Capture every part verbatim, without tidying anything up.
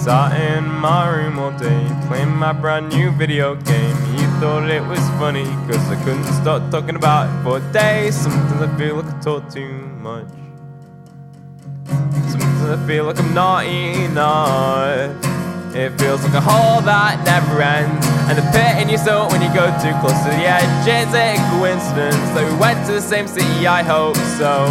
Sat in my room all day, playing my brand new video game. You thought it was funny, cause I couldn't stop talking about it for days. Sometimes I feel like I talk too much. Sometimes I feel like I'm not enough. It feels like a hole that never ends, and a pit in your soul when you go too close to the edge. Is it a coincidence that we went to the same city? I hope so.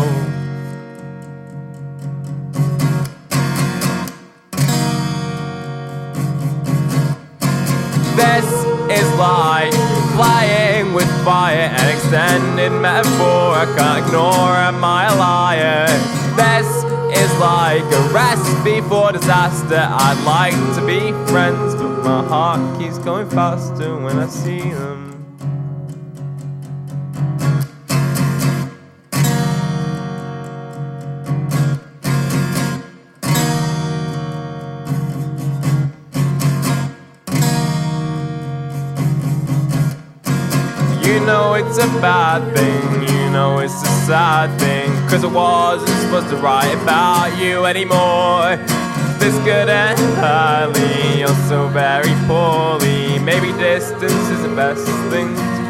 This is like flying with fire, an extended metaphor I can't ignore. Am I a liar? This is like a recipe for disaster. I'd like to be friends, but my heart keeps going faster when I see them. You know it's a bad thing, you know it's a sad thing, cause I wasn't supposed to write about you anymore. This could end badly, or so very poorly. Maybe distance is the best thing to